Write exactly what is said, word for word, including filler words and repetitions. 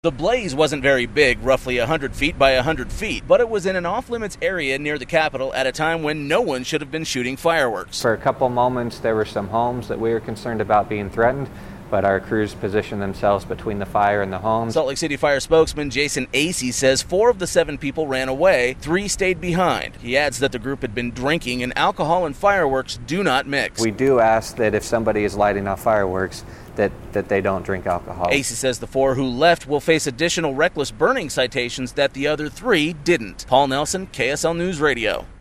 The blaze wasn't very big, roughly one hundred feet by one hundred feet, but it was in an off-limits area near the Capitol at a time when no one should have been shooting fireworks. For a couple moments, there were some homes that we were concerned about being threatened, but our crews positioned themselves between the fire and the homes. Salt Lake City Fire spokesman Jason Acey says four of the seven people ran away, three stayed behind. He adds that the group had been drinking and alcohol and fireworks do not mix. We do ask that if somebody is lighting off fireworks, that, that they don't drink alcohol. Acey says the four who left will face additional reckless burning citations that the other three didn't. Paul Nelson, K S L News Radio.